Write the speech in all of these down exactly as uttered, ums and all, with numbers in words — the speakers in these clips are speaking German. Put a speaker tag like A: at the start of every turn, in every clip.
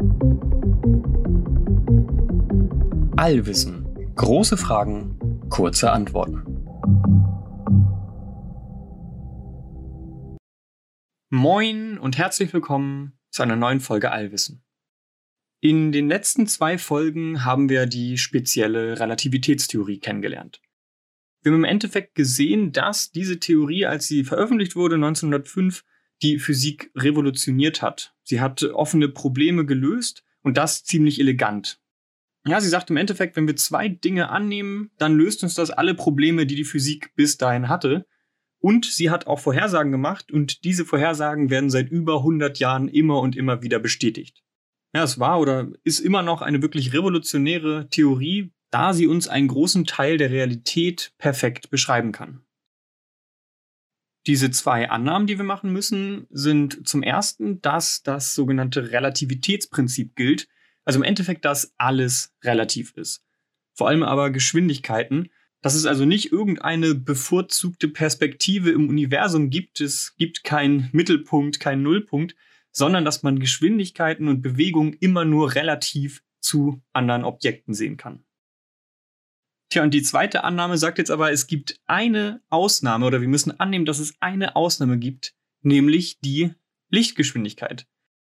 A: Allwissen. Große Fragen, kurze Antworten. Moin und herzlich willkommen zu einer neuen Folge Allwissen. In den letzten zwei Folgen haben wir die spezielle Relativitätstheorie kennengelernt. Wir haben im Endeffekt gesehen, dass diese Theorie, als sie veröffentlicht wurde, neunzehnhundertfünf, die Physik revolutioniert hat. Sie hat offene Probleme gelöst und das ziemlich elegant. Ja, sie sagt im Endeffekt, wenn wir zwei Dinge annehmen, dann löst uns das alle Probleme, die die Physik bis dahin hatte. Und sie hat auch Vorhersagen gemacht und diese Vorhersagen werden seit über hundert Jahren immer und immer wieder bestätigt. Ja, es war oder ist immer noch eine wirklich revolutionäre Theorie, da sie uns einen großen Teil der Realität perfekt beschreiben kann. Diese zwei Annahmen, die wir machen müssen, sind zum ersten, dass das sogenannte Relativitätsprinzip gilt. Also im Endeffekt, dass alles relativ ist. Vor allem aber Geschwindigkeiten. Dass es also nicht irgendeine bevorzugte Perspektive im Universum gibt. Es gibt keinen Mittelpunkt, keinen Nullpunkt, sondern dass man Geschwindigkeiten und Bewegungen immer nur relativ zu anderen Objekten sehen kann. Tja, und die zweite Annahme sagt jetzt aber, es gibt eine Ausnahme oder wir müssen annehmen, dass es eine Ausnahme gibt, nämlich die Lichtgeschwindigkeit.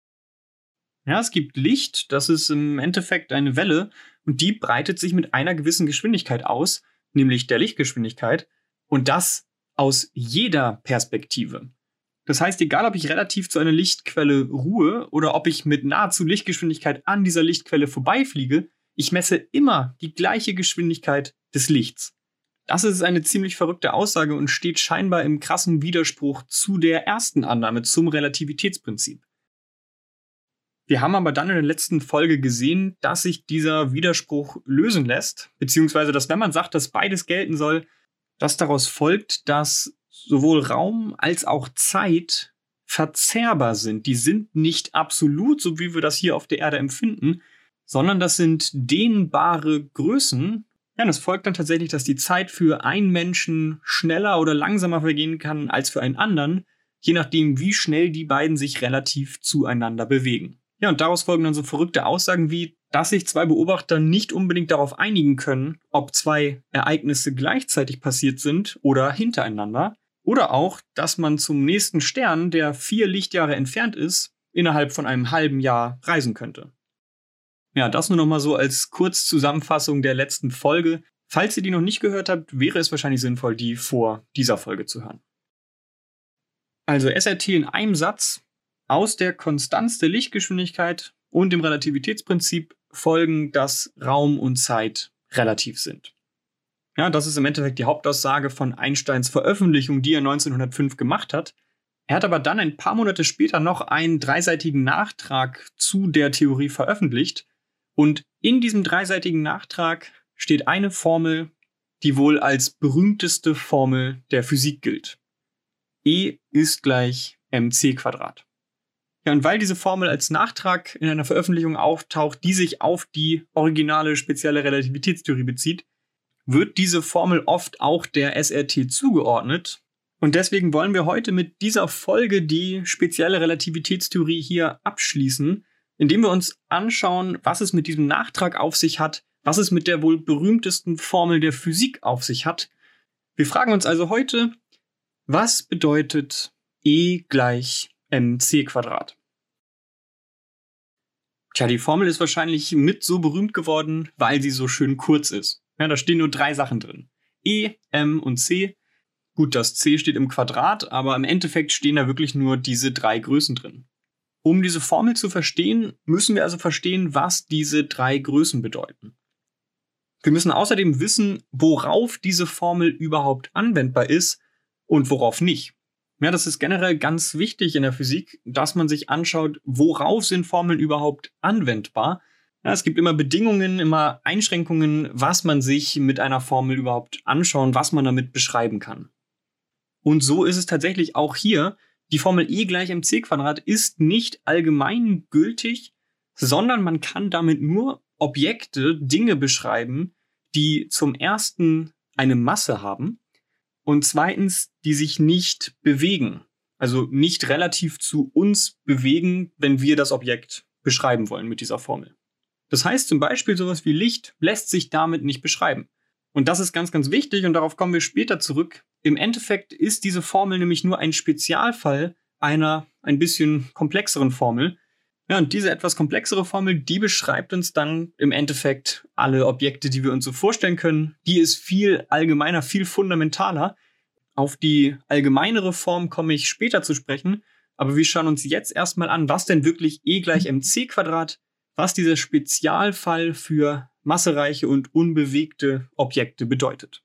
A: Ja, es gibt Licht, das ist im Endeffekt eine Welle und die breitet sich mit einer gewissen Geschwindigkeit aus, nämlich der Lichtgeschwindigkeit und das aus jeder Perspektive. Das heißt, egal ob ich relativ zu einer Lichtquelle ruhe oder ob ich mit nahezu Lichtgeschwindigkeit an dieser Lichtquelle vorbeifliege, ich messe immer die gleiche Geschwindigkeit des Lichts. Das ist eine ziemlich verrückte Aussage und steht scheinbar im krassen Widerspruch zu der ersten Annahme, zum Relativitätsprinzip. Wir haben aber dann in der letzten Folge gesehen, dass sich dieser Widerspruch lösen lässt, beziehungsweise dass wenn man sagt, dass beides gelten soll, dass daraus folgt, dass sowohl Raum als auch Zeit verzerrbar sind. Die sind nicht absolut, so wie wir das hier auf der Erde empfinden, sondern das sind dehnbare Größen. Ja, und es folgt dann tatsächlich, dass die Zeit für einen Menschen schneller oder langsamer vergehen kann als für einen anderen, je nachdem, wie schnell die beiden sich relativ zueinander bewegen. Ja, und daraus folgen dann so verrückte Aussagen wie, dass sich zwei Beobachter nicht unbedingt darauf einigen können, ob zwei Ereignisse gleichzeitig passiert sind oder hintereinander. Oder auch, dass man zum nächsten Stern, der vier Lichtjahre entfernt ist, innerhalb von einem halben Jahr reisen könnte. Ja, das nur noch mal so als Kurzzusammenfassung der letzten Folge. Falls ihr die noch nicht gehört habt, wäre es wahrscheinlich sinnvoll, die vor dieser Folge zu hören. Also S R T in einem Satz. Aus der Konstanz der Lichtgeschwindigkeit und dem Relativitätsprinzip folgen, dass Raum und Zeit relativ sind. Ja, das ist im Endeffekt die Hauptaussage von Einsteins Veröffentlichung, die er neunzehnhundertfünf gemacht hat. Er hat aber dann ein paar Monate später noch einen dreiseitigen Nachtrag zu der Theorie veröffentlicht. Und in diesem dreiseitigen Nachtrag steht eine Formel, die wohl als berühmteste Formel der Physik gilt. E ist gleich mc Quadrat. Ja, und weil diese Formel als Nachtrag in einer Veröffentlichung auftaucht, die sich auf die originale spezielle Relativitätstheorie bezieht, wird diese Formel oft auch der S R T zugeordnet. Und deswegen wollen wir heute mit dieser Folge die spezielle Relativitätstheorie hier abschließen, indem wir uns anschauen, was es mit diesem Nachtrag auf sich hat, was es mit der wohl berühmtesten Formel der Physik auf sich hat. Wir fragen uns also heute, was bedeutet E gleich mc Quadrat? Tja, die Formel ist wahrscheinlich mit so berühmt geworden, weil sie so schön kurz ist. Ja, da stehen nur drei Sachen drin. E, M und C. Gut, das C steht im Quadrat, aber im Endeffekt stehen da wirklich nur diese drei Größen drin. Um diese Formel zu verstehen, müssen wir also verstehen, was diese drei Größen bedeuten. Wir müssen außerdem wissen, worauf diese Formel überhaupt anwendbar ist und worauf nicht. Ja, das ist generell ganz wichtig in der Physik, dass man sich anschaut, worauf sind Formeln überhaupt anwendbar. Ja, es gibt immer Bedingungen, immer Einschränkungen, was man sich mit einer Formel überhaupt anschauen, was man damit beschreiben kann. Und so ist es tatsächlich auch hier. Die Formel E gleich mc Quadrat ist nicht allgemein gültig, sondern man kann damit nur Objekte, Dinge beschreiben, die zum ersten eine Masse haben und zweitens, die sich nicht bewegen. Also nicht relativ zu uns bewegen, wenn wir das Objekt beschreiben wollen mit dieser Formel. Das heißt zum Beispiel sowas wie Licht lässt sich damit nicht beschreiben. Und das ist ganz, ganz wichtig und darauf kommen wir später zurück. Im Endeffekt ist diese Formel nämlich nur ein Spezialfall einer ein bisschen komplexeren Formel. Ja, und diese etwas komplexere Formel, die beschreibt uns dann im Endeffekt alle Objekte, die wir uns so vorstellen können. Die ist viel allgemeiner, viel fundamentaler. Auf die allgemeinere Form komme ich später zu sprechen. Aber wir schauen uns jetzt erstmal an, was denn wirklich E gleich mc Quadrat, was dieser Spezialfall für massereiche und unbewegte Objekte bedeutet.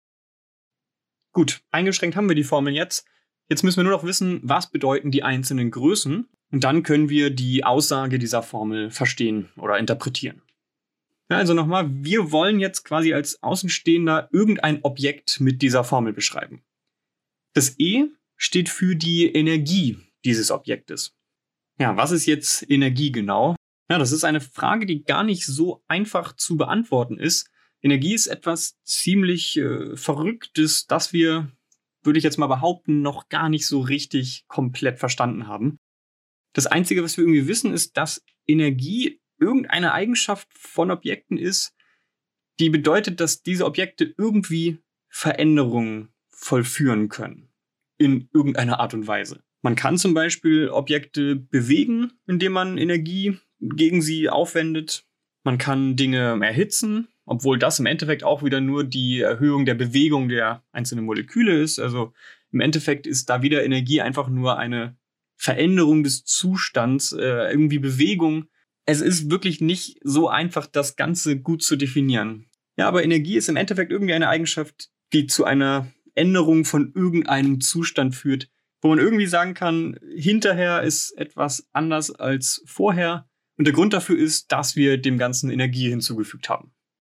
A: Gut, eingeschränkt haben wir die Formel jetzt. Jetzt müssen wir nur noch wissen, was bedeuten die einzelnen Größen. Und dann können wir die Aussage dieser Formel verstehen oder interpretieren. Ja, also nochmal, wir wollen jetzt quasi als Außenstehender irgendein Objekt mit dieser Formel beschreiben. Das E steht für die Energie dieses Objektes. Ja, was ist jetzt Energie genau? Ja, das ist eine Frage, die gar nicht so einfach zu beantworten ist. Energie ist etwas ziemlich äh, Verrücktes, das wir, würde ich jetzt mal behaupten, noch gar nicht so richtig komplett verstanden haben. Das Einzige, was wir irgendwie wissen, ist, dass Energie irgendeine Eigenschaft von Objekten ist, die bedeutet, dass diese Objekte irgendwie Veränderungen vollführen können. In irgendeiner Art und Weise. Man kann zum Beispiel Objekte bewegen, indem man Energie gegen sie aufwendet. Man kann Dinge erhitzen, obwohl das im Endeffekt auch wieder nur die Erhöhung der Bewegung der einzelnen Moleküle ist. Also im Endeffekt ist da wieder Energie einfach nur eine Veränderung des Zustands, äh, irgendwie Bewegung. Es ist wirklich nicht so einfach, das Ganze gut zu definieren. Ja, aber Energie ist im Endeffekt irgendwie eine Eigenschaft, die zu einer Änderung von irgendeinem Zustand führt, wo man irgendwie sagen kann, hinterher ist etwas anders als vorher. Und der Grund dafür ist, dass wir dem Ganzen Energie hinzugefügt haben.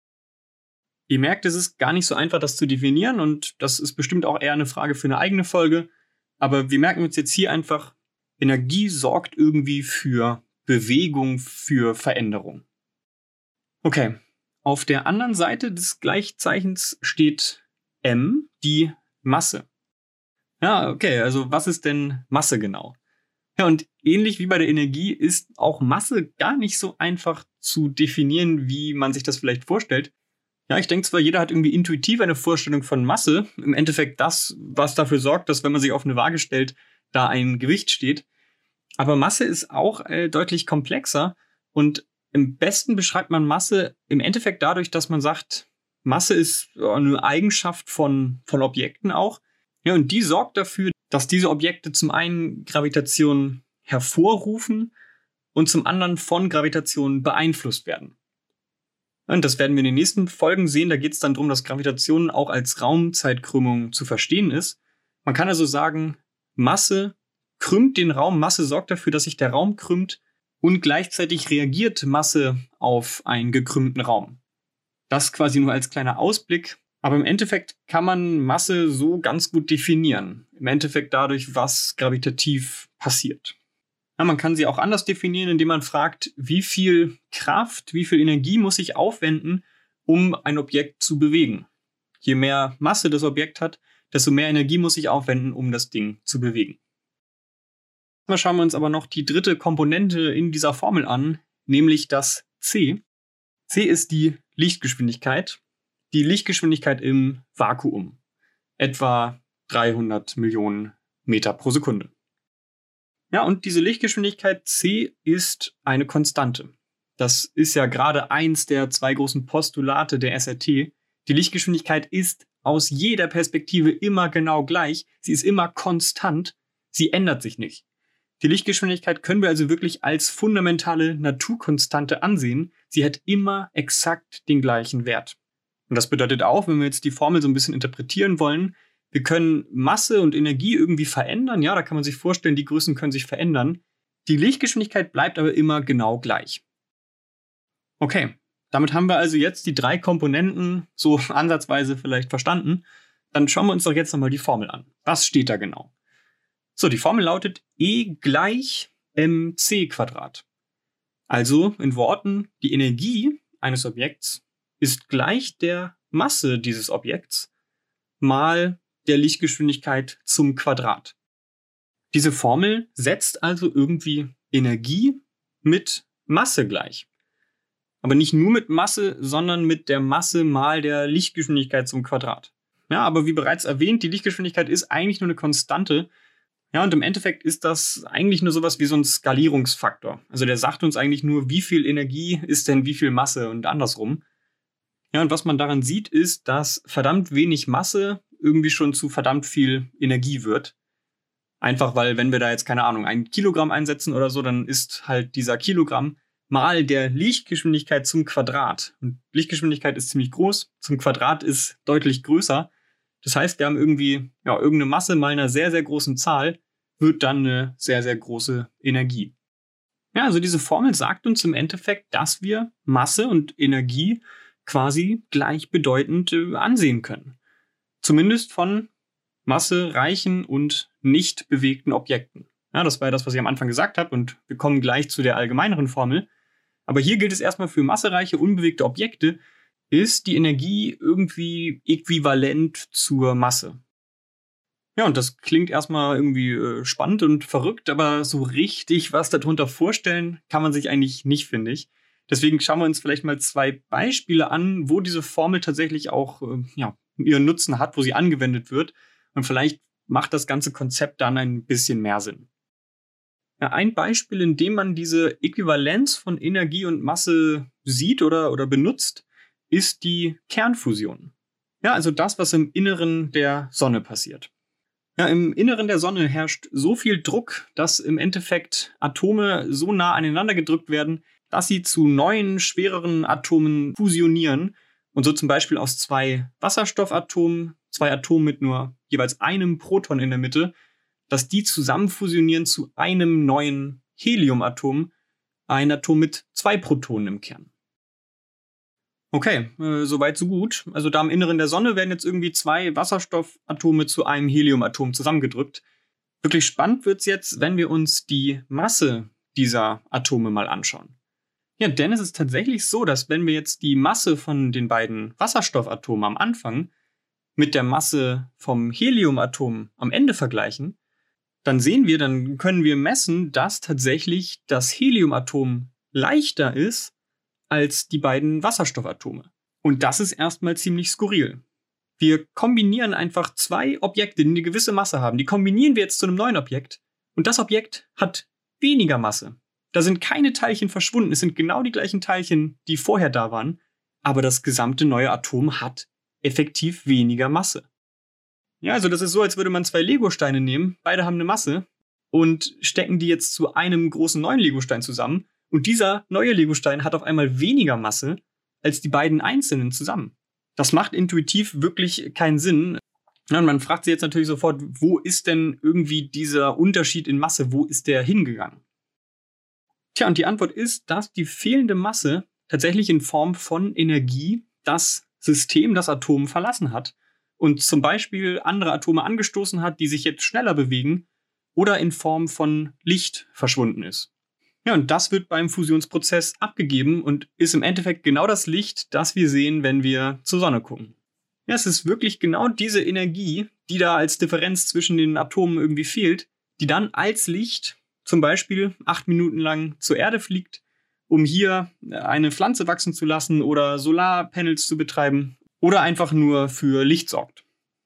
A: Ihr merkt, es ist gar nicht so einfach, das zu definieren und das ist bestimmt auch eher eine Frage für eine eigene Folge. Aber wir merken uns jetzt hier einfach, Energie sorgt irgendwie für Bewegung, für Veränderung. Okay, auf der anderen Seite des Gleichzeichens steht M, die Masse. Ja, okay, also was ist denn Masse genau? Ja, und ähnlich wie bei der Energie ist auch Masse gar nicht so einfach zu definieren, wie man sich das vielleicht vorstellt. Ja, ich denke zwar, jeder hat irgendwie intuitiv eine Vorstellung von Masse. Im Endeffekt das, was dafür sorgt, dass wenn man sich auf eine Waage stellt, da ein Gewicht steht. Aber Masse ist auch äh, deutlich komplexer und im besten beschreibt man Masse im Endeffekt dadurch, dass man sagt, Masse ist eine Eigenschaft von, von Objekten auch. Ja, und die sorgt dafür, dass diese Objekte zum einen Gravitation hervorrufen und zum anderen von Gravitation beeinflusst werden. Und das werden wir in den nächsten Folgen sehen. Da geht es dann darum, dass Gravitation auch als Raumzeitkrümmung zu verstehen ist. Man kann also sagen, Masse krümmt den Raum, Masse sorgt dafür, dass sich der Raum krümmt und gleichzeitig reagiert Masse auf einen gekrümmten Raum. Das quasi nur als kleiner Ausblick. Aber im Endeffekt kann man Masse so ganz gut definieren. Im Endeffekt dadurch, was gravitativ passiert. Ja, man kann sie auch anders definieren, indem man fragt, wie viel Kraft, wie viel Energie muss ich aufwenden, um ein Objekt zu bewegen. Je mehr Masse das Objekt hat, desto mehr Energie muss ich aufwenden, um das Ding zu bewegen. Mal schauen wir uns aber noch die dritte Komponente in dieser Formel an, nämlich das C. C ist die Lichtgeschwindigkeit. Die Lichtgeschwindigkeit im Vakuum. Etwa dreihundert Millionen Meter pro Sekunde. Ja, und diese Lichtgeschwindigkeit C ist eine Konstante. Das ist ja gerade eins der zwei großen Postulate der S R T. Die Lichtgeschwindigkeit ist aus jeder Perspektive immer genau gleich. Sie ist immer konstant. Sie ändert sich nicht. Die Lichtgeschwindigkeit können wir also wirklich als fundamentale Naturkonstante ansehen. Sie hat immer exakt den gleichen Wert. Und das bedeutet auch, wenn wir jetzt die Formel so ein bisschen interpretieren wollen, wir können Masse und Energie irgendwie verändern. Ja, da kann man sich vorstellen, die Größen können sich verändern. Die Lichtgeschwindigkeit bleibt aber immer genau gleich. Okay, damit haben wir also jetzt die drei Komponenten so ansatzweise vielleicht verstanden. Dann schauen wir uns doch jetzt nochmal die Formel an. Was steht da genau? So, die Formel lautet E gleich mc Quadrat. Also in Worten, die Energie eines Objekts ist gleich der Masse dieses Objekts mal der Lichtgeschwindigkeit zum Quadrat. Diese Formel setzt also irgendwie Energie mit Masse gleich. Aber nicht nur mit Masse, sondern mit der Masse mal der Lichtgeschwindigkeit zum Quadrat. Ja, aber wie bereits erwähnt, die Lichtgeschwindigkeit ist eigentlich nur eine Konstante. Ja, und im Endeffekt ist das eigentlich nur sowas wie so ein Skalierungsfaktor. Also der sagt uns eigentlich nur, wie viel Energie ist denn wie viel Masse und andersrum. Ja, und was man daran sieht, ist, dass verdammt wenig Masse irgendwie schon zu verdammt viel Energie wird. Einfach weil, wenn wir da jetzt, keine Ahnung, ein Kilogramm einsetzen oder so, dann ist halt dieser Kilogramm mal der Lichtgeschwindigkeit zum Quadrat. Und Lichtgeschwindigkeit ist ziemlich groß, zum Quadrat ist deutlich größer. Das heißt, wir haben irgendwie, ja, irgendeine Masse mal einer sehr, sehr großen Zahl, wird dann eine sehr, sehr große Energie. Ja, also diese Formel sagt uns im Endeffekt, dass wir Masse und Energie quasi gleichbedeutend äh, ansehen können. Zumindest von massereichen und nicht bewegten Objekten. Ja, das war ja das, was ich am Anfang gesagt habe, und wir kommen gleich zu der allgemeineren Formel. Aber hier gilt es erstmal für massereiche, unbewegte Objekte, ist die Energie irgendwie äquivalent zur Masse. Ja, und das klingt erstmal irgendwie äh, spannend und verrückt, aber so richtig was darunter vorstellen kann man sich eigentlich nicht, finde ich. Deswegen schauen wir uns vielleicht mal zwei Beispiele an, wo diese Formel tatsächlich auch äh, ja, ihren Nutzen hat, wo sie angewendet wird. Und vielleicht macht das ganze Konzept dann ein bisschen mehr Sinn. Ja, ein Beispiel, in dem man diese Äquivalenz von Energie und Masse sieht oder, oder benutzt, ist die Kernfusion. Ja, also das, was im Inneren der Sonne passiert. Ja, im Inneren der Sonne herrscht so viel Druck, dass im Endeffekt Atome so nah aneinander gedrückt werden, dass sie zu neuen, schwereren Atomen fusionieren und so zum Beispiel aus zwei Wasserstoffatomen, zwei Atomen mit nur jeweils einem Proton in der Mitte, dass die zusammen fusionieren zu einem neuen Heliumatom, ein Atom mit zwei Protonen im Kern. Okay, äh, soweit so gut. Also da im Inneren der Sonne werden jetzt irgendwie zwei Wasserstoffatome zu einem Heliumatom zusammengedrückt. Wirklich spannend wird's jetzt, wenn wir uns die Masse dieser Atome mal anschauen. Ja, denn es ist tatsächlich so, dass wenn wir jetzt die Masse von den beiden Wasserstoffatomen am Anfang mit der Masse vom Heliumatom am Ende vergleichen, dann sehen wir, dann können wir messen, dass tatsächlich das Heliumatom leichter ist als die beiden Wasserstoffatome. Und das ist erstmal ziemlich skurril. Wir kombinieren einfach zwei Objekte, die eine gewisse Masse haben. Die kombinieren wir jetzt zu einem neuen Objekt. Und das Objekt hat weniger Masse. Da sind keine Teilchen verschwunden. Es sind genau die gleichen Teilchen, die vorher da waren. Aber das gesamte neue Atom hat effektiv weniger Masse. Ja, also das ist so, als würde man zwei Legosteine nehmen. Beide haben eine Masse. Und stecken die jetzt zu einem großen neuen Legostein zusammen. Und dieser neue Legostein hat auf einmal weniger Masse als die beiden einzelnen zusammen. Das macht intuitiv wirklich keinen Sinn. Ja, und man fragt sich jetzt natürlich sofort, wo ist denn irgendwie dieser Unterschied in Masse, wo ist der hingegangen? Tja, und die Antwort ist, dass die fehlende Masse tatsächlich in Form von Energie das System, das Atom verlassen hat und zum Beispiel andere Atome angestoßen hat, die sich jetzt schneller bewegen oder in Form von Licht verschwunden ist. Ja, und das wird beim Fusionsprozess abgegeben und ist im Endeffekt genau das Licht, das wir sehen, wenn wir zur Sonne gucken. Ja, es ist wirklich genau diese Energie, die da als Differenz zwischen den Atomen irgendwie fehlt, die dann als Licht zum Beispiel acht Minuten lang zur Erde fliegt, um hier eine Pflanze wachsen zu lassen oder Solarpanels zu betreiben oder einfach nur für Licht sorgt.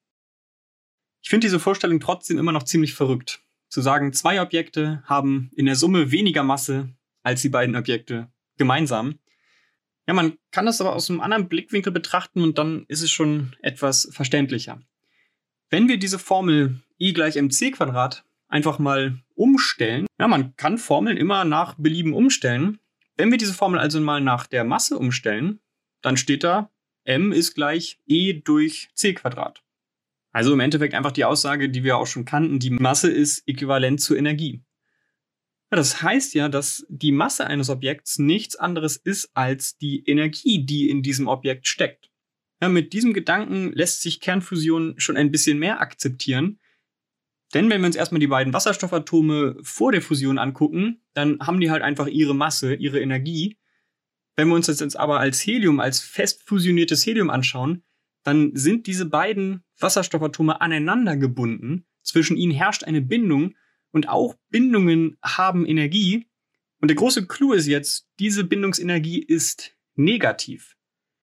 A: Ich finde diese Vorstellung trotzdem immer noch ziemlich verrückt. Zu sagen, zwei Objekte haben in der Summe weniger Masse als die beiden Objekte gemeinsam. Ja, man kann das aber aus einem anderen Blickwinkel betrachten und dann ist es schon etwas verständlicher. Wenn wir diese Formel E gleich mc Quadrat einfach mal umstellen, ja, man kann Formeln immer nach Belieben umstellen. Wenn wir diese Formel also mal nach der Masse umstellen, dann steht da, m ist gleich E durch c Quadrat. Also im Endeffekt einfach die Aussage, die wir auch schon kannten, die Masse ist äquivalent zur Energie. Ja, das heißt ja, dass die Masse eines Objekts nichts anderes ist als die Energie, die in diesem Objekt steckt. Ja, mit diesem Gedanken lässt sich Kernfusion schon ein bisschen mehr akzeptieren. Denn wenn wir uns erstmal die beiden Wasserstoffatome vor der Fusion angucken, dann haben die halt einfach ihre Masse, ihre Energie. Wenn wir uns das jetzt aber als Helium, als fest fusioniertes Helium anschauen, dann sind diese beiden Wasserstoffatome aneinander gebunden. Zwischen ihnen herrscht eine Bindung und auch Bindungen haben Energie. Und der große Clou ist jetzt, diese Bindungsenergie ist negativ.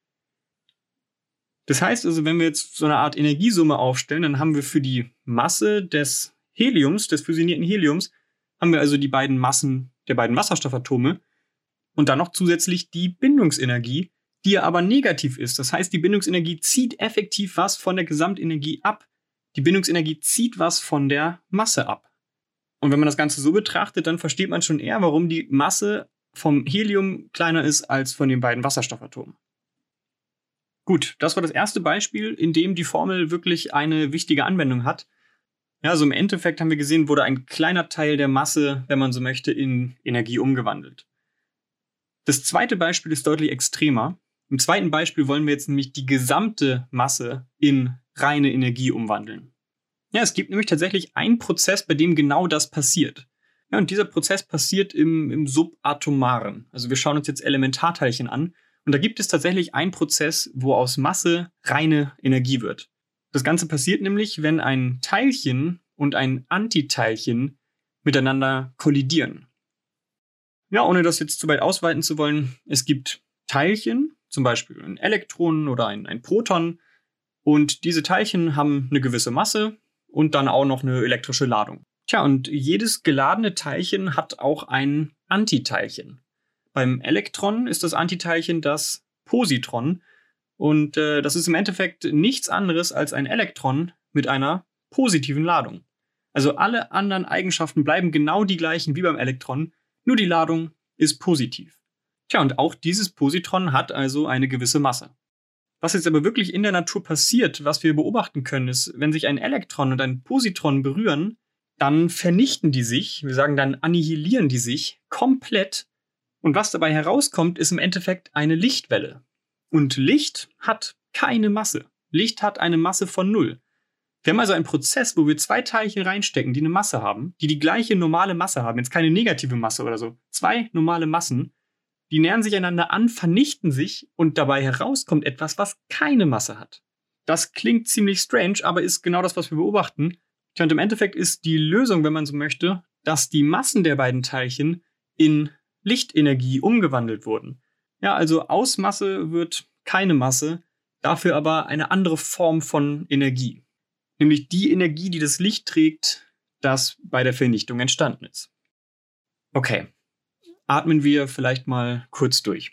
A: Das heißt also, wenn wir jetzt so eine Art Energiesumme aufstellen, dann haben wir für die Masse des Heliums, des fusionierten Heliums, haben wir also die beiden Massen der beiden Wasserstoffatome und dann noch zusätzlich die Bindungsenergie, die ja aber negativ ist. Das heißt, die Bindungsenergie zieht effektiv was von der Gesamtenergie ab. Die Bindungsenergie zieht was von der Masse ab. Und wenn man das Ganze so betrachtet, dann versteht man schon eher, warum die Masse vom Helium kleiner ist als von den beiden Wasserstoffatomen. Gut, das war das erste Beispiel, in dem die Formel wirklich eine wichtige Anwendung hat. Ja, also im Endeffekt haben wir gesehen, wurde ein kleiner Teil der Masse, wenn man so möchte, in Energie umgewandelt. Das zweite Beispiel ist deutlich extremer. Im zweiten Beispiel wollen wir jetzt nämlich die gesamte Masse in reine Energie umwandeln. Ja, es gibt nämlich tatsächlich einen Prozess, bei dem genau das passiert. Ja, und dieser Prozess passiert im, im Subatomaren. Also wir schauen uns jetzt Elementarteilchen an. Und da gibt es tatsächlich einen Prozess, wo aus Masse reine Energie wird. Das Ganze passiert nämlich, wenn ein Teilchen und ein Antiteilchen miteinander kollidieren. Ja, ohne das jetzt zu weit ausweiten zu wollen, es gibt Teilchen, zum Beispiel ein Elektron oder ein, ein Proton, und diese Teilchen haben eine gewisse Masse und dann auch noch eine elektrische Ladung. Tja, und jedes geladene Teilchen hat auch ein Antiteilchen. Beim Elektron ist das Antiteilchen das Positron und äh, das ist im Endeffekt nichts anderes als ein Elektron mit einer positiven Ladung. Also alle anderen Eigenschaften bleiben genau die gleichen wie beim Elektron, nur die Ladung ist positiv. Tja, und auch dieses Positron hat also eine gewisse Masse. Was jetzt aber wirklich in der Natur passiert, was wir beobachten können, ist, wenn sich ein Elektron und ein Positron berühren, dann vernichten die sich, wir sagen dann annihilieren die sich komplett. Und was dabei herauskommt, ist im Endeffekt eine Lichtwelle. Und Licht hat keine Masse. Licht hat eine Masse von null. Wir haben also einen Prozess, wo wir zwei Teilchen reinstecken, die eine Masse haben, die die gleiche normale Masse haben, jetzt keine negative Masse oder so. Zwei normale Massen, die nähern sich einander an, vernichten sich und dabei herauskommt etwas, was keine Masse hat. Das klingt ziemlich strange, aber ist genau das, was wir beobachten. Und im Endeffekt ist die Lösung, wenn man so möchte, dass die Massen der beiden Teilchen in Lichtenergie umgewandelt wurden. Ja, also aus Masse wird keine Masse, dafür aber eine andere Form von Energie. Nämlich die Energie, die das Licht trägt, das bei der Vernichtung entstanden ist. Okay, atmen wir vielleicht mal kurz durch.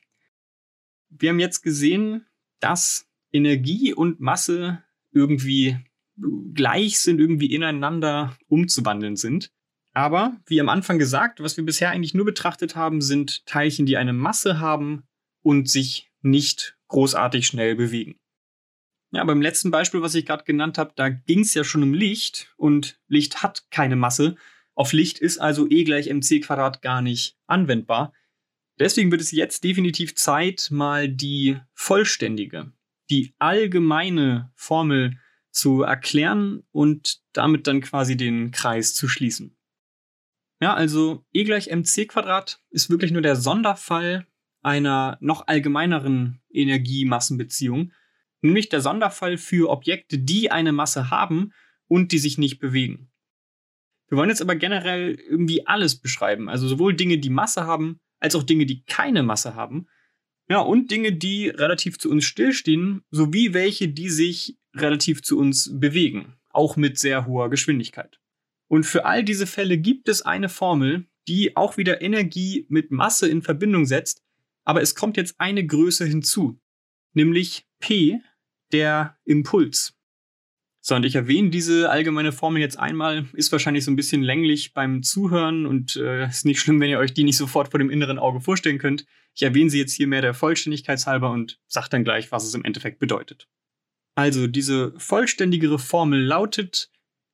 A: Wir haben jetzt gesehen, dass Energie und Masse irgendwie gleich sind, irgendwie ineinander umzuwandeln sind. Aber, wie am Anfang gesagt, was wir bisher eigentlich nur betrachtet haben, sind Teilchen, die eine Masse haben und sich nicht großartig schnell bewegen. Ja, beim letzten Beispiel, was ich gerade genannt habe, da ging es ja schon um Licht und Licht hat keine Masse. Auf Licht ist also E gleich mc Quadrat gar nicht anwendbar. Deswegen wird es jetzt definitiv Zeit, mal die vollständige, die allgemeine Formel zu erklären und damit dann quasi den Kreis zu schließen. Ja, also E gleich mc Quadrat ist wirklich nur der Sonderfall einer noch allgemeineren Energiemassenbeziehung, nämlich der Sonderfall für Objekte, die eine Masse haben und die sich nicht bewegen. Wir wollen jetzt aber generell irgendwie alles beschreiben, also sowohl Dinge, die Masse haben, als auch Dinge, die keine Masse haben, ja, und Dinge, die relativ zu uns stillstehen, sowie welche, die sich relativ zu uns bewegen, auch mit sehr hoher Geschwindigkeit. Und für all diese Fälle gibt es eine Formel, die auch wieder Energie mit Masse in Verbindung setzt, aber es kommt jetzt eine Größe hinzu, nämlich P, der Impuls. So, und ich erwähne diese allgemeine Formel jetzt einmal, ist wahrscheinlich so ein bisschen länglich beim Zuhören und äh, ist nicht schlimm, wenn ihr euch die nicht sofort vor dem inneren Auge vorstellen könnt. Ich erwähne sie jetzt hier mehr der Vollständigkeit halber und sage dann gleich, was es im Endeffekt bedeutet. Also, diese vollständigere Formel lautet,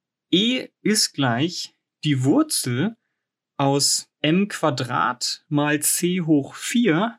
A: E ist gleich die Wurzel aus m Quadrat mal c hoch vier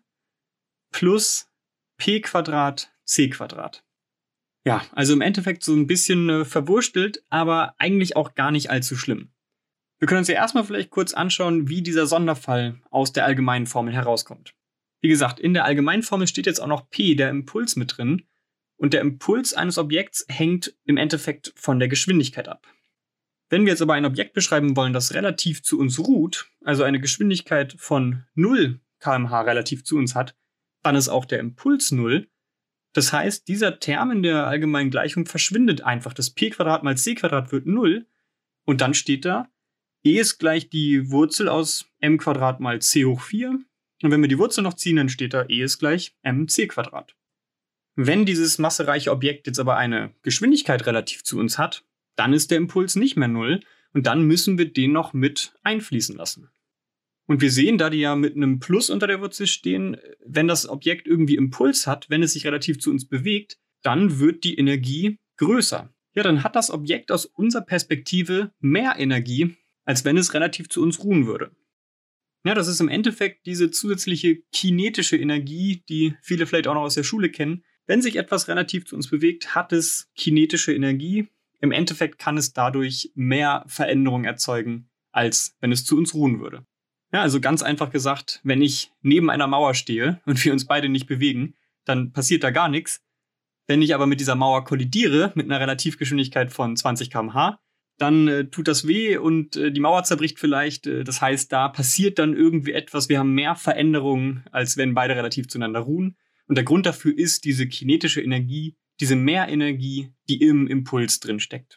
A: plus p Quadrat c Quadrat. Ja, also im Endeffekt so ein bisschen äh, verwurstelt, aber eigentlich auch gar nicht allzu schlimm. Wir können uns ja erstmal vielleicht kurz anschauen, wie dieser Sonderfall aus der allgemeinen Formel herauskommt. Wie gesagt, in der allgemeinen Formel steht jetzt auch noch P, der Impuls, mit drin. Und der Impuls eines Objekts hängt im Endeffekt von der Geschwindigkeit ab. Wenn wir jetzt aber ein Objekt beschreiben wollen, das relativ zu uns ruht, also eine Geschwindigkeit von null Kilometer pro Stunde relativ zu uns hat, dann ist auch der Impuls null. Das heißt, dieser Term in der allgemeinen Gleichung verschwindet einfach. Das p Quadrat mal c Quadrat wird null und dann steht da, e ist gleich die Wurzel aus m Quadrat mal c hoch vier. Und wenn wir die Wurzel noch ziehen, dann steht da, e ist gleich mc Quadrat. Wenn dieses massereiche Objekt jetzt aber eine Geschwindigkeit relativ zu uns hat, dann ist der Impuls nicht mehr null und dann müssen wir den noch mit einfließen lassen. Und wir sehen, da die ja mit einem Plus unter der Wurzel stehen, wenn das Objekt irgendwie Impuls hat, wenn es sich relativ zu uns bewegt, dann wird die Energie größer. Ja, dann hat das Objekt aus unserer Perspektive mehr Energie, als wenn es relativ zu uns ruhen würde. Ja, das ist im Endeffekt diese zusätzliche kinetische Energie, die viele vielleicht auch noch aus der Schule kennen. Wenn sich etwas relativ zu uns bewegt, hat es kinetische Energie. Im Endeffekt kann es dadurch mehr Veränderung erzeugen, als wenn es zu uns ruhen würde. Ja, also ganz einfach gesagt, wenn ich neben einer Mauer stehe und wir uns beide nicht bewegen, dann passiert da gar nichts. Wenn ich aber mit dieser Mauer kollidiere, mit einer Relativgeschwindigkeit von zwanzig Kilometer pro Stunde, dann äh, tut das weh und äh, die Mauer zerbricht vielleicht. Äh, das heißt, da passiert dann irgendwie etwas. Wir haben mehr Veränderungen, als wenn beide relativ zueinander ruhen. Und der Grund dafür ist diese kinetische Energie, diese Mehrenergie, die im Impuls drin steckt.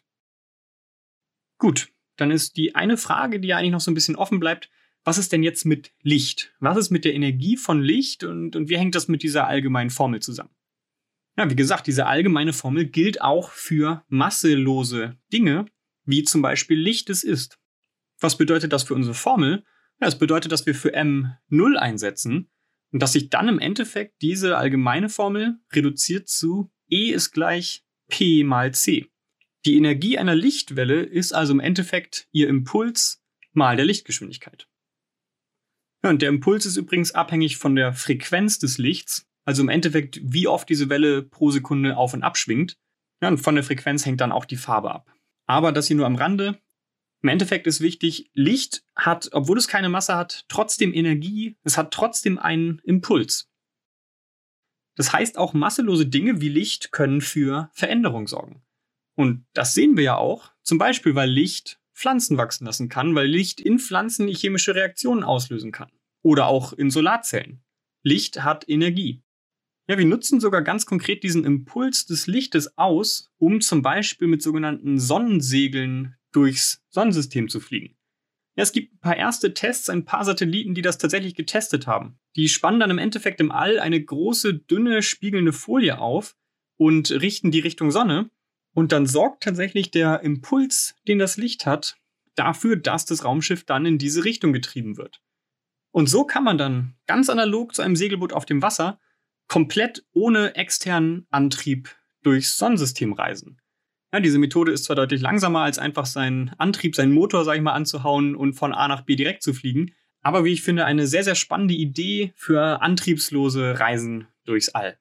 A: Gut, dann ist die eine Frage, die ja eigentlich noch so ein bisschen offen bleibt, was ist denn jetzt mit Licht? Was ist mit der Energie von Licht und, und wie hängt das mit dieser allgemeinen Formel zusammen? Ja, wie gesagt, diese allgemeine Formel gilt auch für masselose Dinge, wie zum Beispiel Licht es ist. Was bedeutet das für unsere Formel? Ja, es bedeutet, dass wir für m null einsetzen und dass sich dann im Endeffekt diese allgemeine Formel reduziert zu E ist gleich P mal C. Die Energie einer Lichtwelle ist also im Endeffekt ihr Impuls mal der Lichtgeschwindigkeit. Ja, und der Impuls ist übrigens abhängig von der Frequenz des Lichts, also im Endeffekt, wie oft diese Welle pro Sekunde auf und ab schwingt. Ja, und von der Frequenz hängt dann auch die Farbe ab. Aber das hier nur am Rande. Im Endeffekt ist wichtig, Licht hat, obwohl es keine Masse hat, trotzdem Energie, es hat trotzdem einen Impuls. Das heißt, auch masselose Dinge wie Licht können für Veränderung sorgen. Und das sehen wir ja auch, zum Beispiel, weil Licht Pflanzen wachsen lassen kann, weil Licht in Pflanzen chemische Reaktionen auslösen kann. Oder auch in Solarzellen. Licht hat Energie. Ja, wir nutzen sogar ganz konkret diesen Impuls des Lichtes aus, um zum Beispiel mit sogenannten Sonnensegeln durchs Sonnensystem zu fliegen. Ja, es gibt ein paar erste Tests, ein paar Satelliten, die das tatsächlich getestet haben. Die spannen dann im Endeffekt im All eine große, dünne, spiegelnde Folie auf und richten die Richtung Sonne. Und dann sorgt tatsächlich der Impuls, den das Licht hat, dafür, dass das Raumschiff dann in diese Richtung getrieben wird. Und so kann man dann ganz analog zu einem Segelboot auf dem Wasser komplett ohne externen Antrieb durchs Sonnensystem reisen. Ja, diese Methode ist zwar deutlich langsamer, als einfach seinen Antrieb, seinen Motor, sag ich mal, anzuhauen und von A nach B direkt zu fliegen, aber wie ich finde, eine sehr, sehr spannende Idee für antriebslose Reisen durchs All.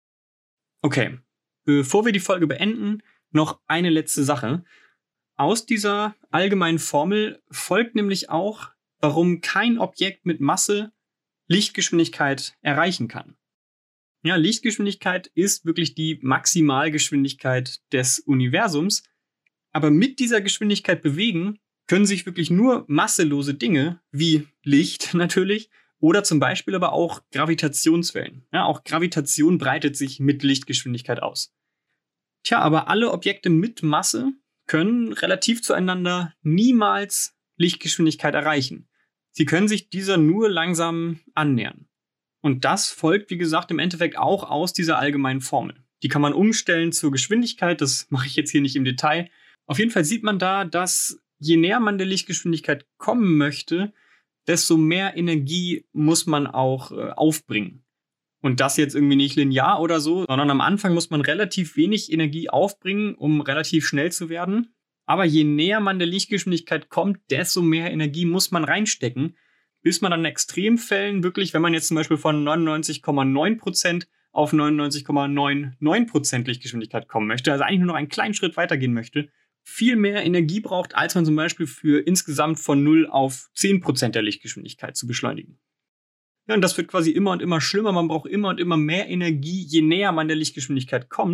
A: Okay, bevor wir die Folge beenden, noch eine letzte Sache. Aus dieser allgemeinen Formel folgt nämlich auch, warum kein Objekt mit Masse Lichtgeschwindigkeit erreichen kann. Ja, Lichtgeschwindigkeit ist wirklich die Maximalgeschwindigkeit des Universums. Aber mit dieser Geschwindigkeit bewegen können sich wirklich nur masselose Dinge, wie Licht natürlich, oder zum Beispiel aber auch Gravitationswellen. Ja, auch Gravitation breitet sich mit Lichtgeschwindigkeit aus. Tja, aber alle Objekte mit Masse können relativ zueinander niemals Lichtgeschwindigkeit erreichen. Sie können sich dieser nur langsam annähern. Und das folgt, wie gesagt, im Endeffekt auch aus dieser allgemeinen Formel. Die kann man umstellen zur Geschwindigkeit, das mache ich jetzt hier nicht im Detail. Auf jeden Fall sieht man da, dass je näher man der Lichtgeschwindigkeit kommen möchte, desto mehr Energie muss man auch äh, aufbringen. Und das jetzt irgendwie nicht linear oder so, sondern am Anfang muss man relativ wenig Energie aufbringen, um relativ schnell zu werden. Aber je näher man der Lichtgeschwindigkeit kommt, desto mehr Energie muss man reinstecken, bis man dann in Extremfällen wirklich, wenn man jetzt zum Beispiel von neunundneunzig Komma neun Prozent auf neunundneunzig Komma neunundneunzig Prozent Lichtgeschwindigkeit kommen möchte, also eigentlich nur noch einen kleinen Schritt weitergehen möchte, viel mehr Energie braucht, als man zum Beispiel für insgesamt von null auf zehn Prozent der Lichtgeschwindigkeit zu beschleunigen. Ja, und das wird quasi immer und immer schlimmer, man braucht immer und immer mehr Energie, je näher man der Lichtgeschwindigkeit kommt.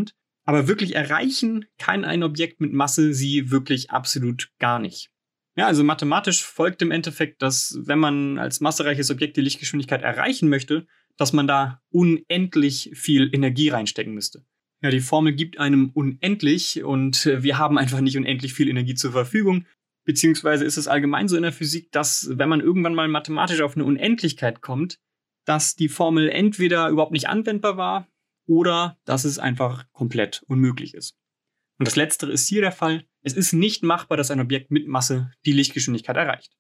A: Aber wirklich erreichen kann ein Objekt mit Masse sie wirklich absolut gar nicht. Ja, also mathematisch folgt im Endeffekt, dass wenn man als massereiches Objekt die Lichtgeschwindigkeit erreichen möchte, dass man da unendlich viel Energie reinstecken müsste. Ja, die Formel gibt einem unendlich und wir haben einfach nicht unendlich viel Energie zur Verfügung. Beziehungsweise ist es allgemein so in der Physik, dass wenn man irgendwann mal mathematisch auf eine Unendlichkeit kommt, dass die Formel entweder überhaupt nicht anwendbar war oder dass es einfach komplett unmöglich ist. Und das Letztere ist hier der Fall. Es ist nicht machbar, dass ein Objekt mit Masse die Lichtgeschwindigkeit erreicht.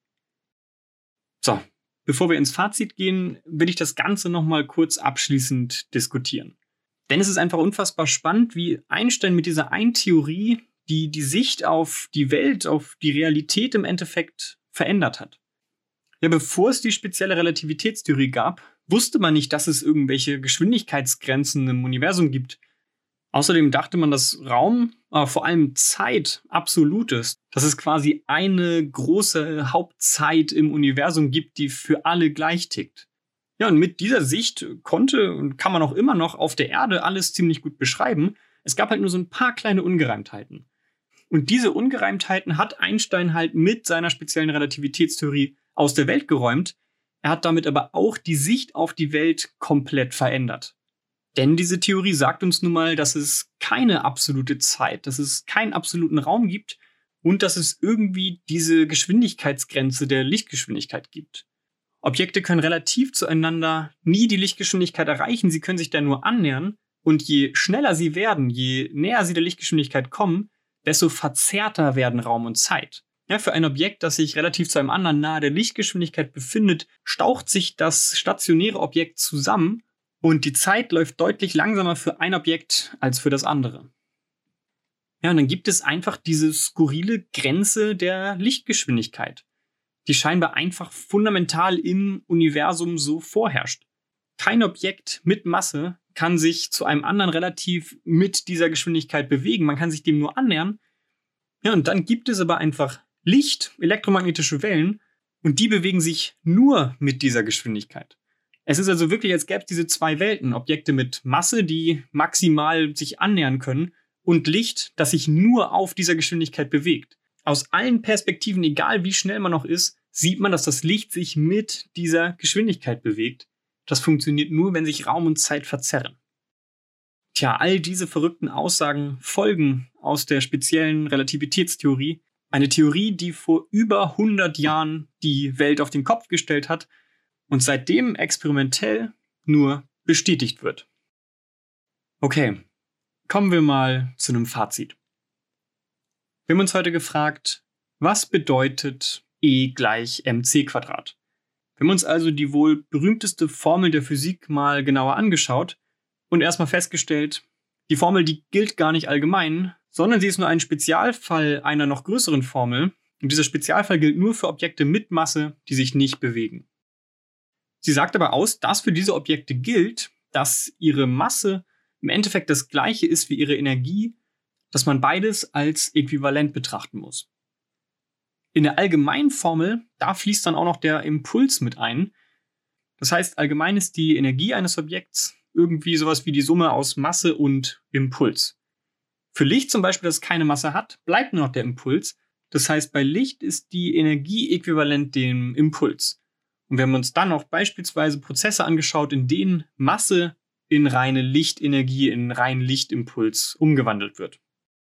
A: So, bevor wir ins Fazit gehen, will ich das Ganze nochmal kurz abschließend diskutieren. Denn es ist einfach unfassbar spannend, wie Einstein mit dieser einen Theorie die die Sicht auf die Welt, auf die Realität im Endeffekt verändert hat. Ja, bevor es die spezielle Relativitätstheorie gab, wusste man nicht, dass es irgendwelche Geschwindigkeitsgrenzen im Universum gibt. Außerdem dachte man, dass Raum, aber vor allem Zeit, absolut ist. Dass es quasi eine große Hauptzeit im Universum gibt, die für alle gleich tickt. Ja, und mit dieser Sicht konnte und kann man auch immer noch auf der Erde alles ziemlich gut beschreiben. Es gab halt nur so ein paar kleine Ungereimtheiten. Und diese Ungereimtheiten hat Einstein halt mit seiner speziellen Relativitätstheorie aus der Welt geräumt. Er hat damit aber auch die Sicht auf die Welt komplett verändert. Denn diese Theorie sagt uns nun mal, dass es keine absolute Zeit, dass es keinen absoluten Raum gibt und dass es irgendwie diese Geschwindigkeitsgrenze der Lichtgeschwindigkeit gibt. Objekte können relativ zueinander nie die Lichtgeschwindigkeit erreichen, sie können sich da nur annähern. Und je schneller sie werden, je näher sie der Lichtgeschwindigkeit kommen, desto verzerrter werden Raum und Zeit. Ja, für ein Objekt, das sich relativ zu einem anderen nahe der Lichtgeschwindigkeit befindet, staucht sich das stationäre Objekt zusammen und die Zeit läuft deutlich langsamer für ein Objekt als für das andere. Ja, und dann gibt es einfach diese skurrile Grenze der Lichtgeschwindigkeit, die scheinbar einfach fundamental im Universum so vorherrscht. Kein Objekt mit Masse kann sich zu einem anderen relativ mit dieser Geschwindigkeit bewegen. Man kann sich dem nur annähern. Ja, und dann gibt es aber einfach Licht, elektromagnetische Wellen, und die bewegen sich nur mit dieser Geschwindigkeit. Es ist also wirklich, als gäbe es diese zwei Welten. Objekte mit Masse, die maximal sich annähern können, und Licht, das sich nur auf dieser Geschwindigkeit bewegt. Aus allen Perspektiven, egal wie schnell man noch ist, sieht man, dass das Licht sich mit dieser Geschwindigkeit bewegt. Das funktioniert nur, wenn sich Raum und Zeit verzerren. Tja, all diese verrückten Aussagen folgen aus der speziellen Relativitätstheorie. Eine Theorie, die vor über hundert Jahren die Welt auf den Kopf gestellt hat und seitdem experimentell nur bestätigt wird. Okay, kommen wir mal zu einem Fazit. Wir haben uns heute gefragt, was bedeutet E gleich mc Quadrat? Wir haben uns also die wohl berühmteste Formel der Physik mal genauer angeschaut und erstmal festgestellt, die Formel, die gilt gar nicht allgemein, sondern sie ist nur ein Spezialfall einer noch größeren Formel. Und dieser Spezialfall gilt nur für Objekte mit Masse, die sich nicht bewegen. Sie sagt aber aus, dass für diese Objekte gilt, dass ihre Masse im Endeffekt das gleiche ist wie ihre Energie, dass man beides als äquivalent betrachten muss. In der allgemeinen Formel, da fließt dann auch noch der Impuls mit ein. Das heißt, allgemein ist die Energie eines Objekts irgendwie sowas wie die Summe aus Masse und Impuls. Für Licht zum Beispiel, das keine Masse hat, bleibt nur noch der Impuls. Das heißt, bei Licht ist die Energie äquivalent dem Impuls. Und wir haben uns dann auch beispielsweise Prozesse angeschaut, in denen Masse in reine Lichtenergie, in reinen Lichtimpuls umgewandelt wird.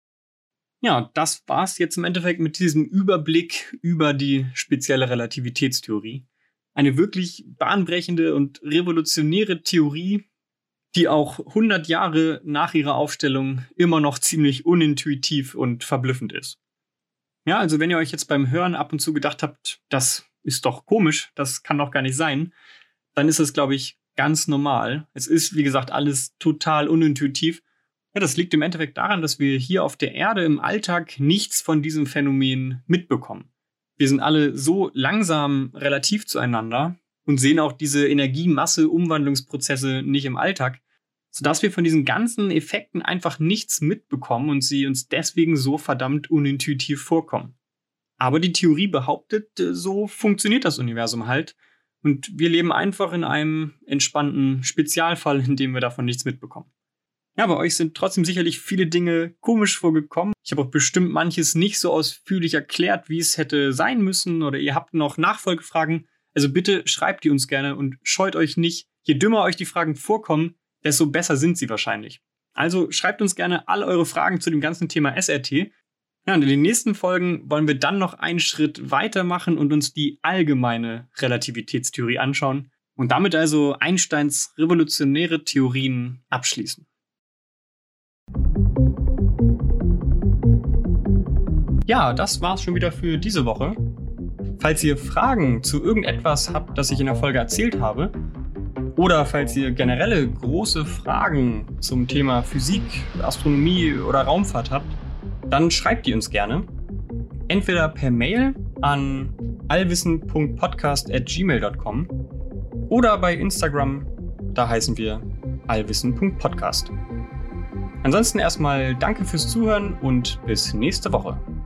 A: Ja, das war's jetzt im Endeffekt mit diesem Überblick über die spezielle Relativitätstheorie. Eine wirklich bahnbrechende und revolutionäre Theorie, die auch hundert Jahre nach ihrer Aufstellung immer noch ziemlich unintuitiv und verblüffend ist. Ja, also wenn ihr euch jetzt beim Hören ab und zu gedacht habt, das ist doch komisch, das kann doch gar nicht sein, dann ist das, glaube ich, ganz normal. Es ist, wie gesagt, alles total unintuitiv. Ja, das liegt im Endeffekt daran, dass wir hier auf der Erde im Alltag nichts von diesem Phänomen mitbekommen. Wir sind alle so langsam relativ zueinander und sehen auch diese Energie-Masse-Umwandlungsprozesse nicht im Alltag, sodass wir von diesen ganzen Effekten einfach nichts mitbekommen und sie uns deswegen so verdammt unintuitiv vorkommen. Aber die Theorie behauptet, so funktioniert das Universum halt und wir leben einfach in einem entspannten Spezialfall, in dem wir davon nichts mitbekommen. Ja, bei euch sind trotzdem sicherlich viele Dinge komisch vorgekommen. Ich habe auch bestimmt manches nicht so ausführlich erklärt, wie es hätte sein müssen, oder ihr habt noch Nachfolgefragen. Also bitte schreibt die uns gerne und scheut euch nicht. Je dümmer euch die Fragen vorkommen, desto besser sind sie wahrscheinlich. Also schreibt uns gerne all eure Fragen zu dem ganzen Thema S R T. Ja, und in den nächsten Folgen wollen wir dann noch einen Schritt weitermachen und uns die allgemeine Relativitätstheorie anschauen und damit also Einsteins revolutionäre Theorien abschließen. Ja, das war's schon wieder für diese Woche. Falls ihr Fragen zu irgendetwas habt, das ich in der Folge erzählt habe, oder falls ihr generelle große Fragen zum Thema Physik, Astronomie oder Raumfahrt habt, dann schreibt die uns gerne. Entweder per Mail an allwissen punkt podcast at gmail punkt com oder bei Instagram, da heißen wir allwissen punkt podcast. Ansonsten erstmal danke fürs Zuhören und bis nächste Woche.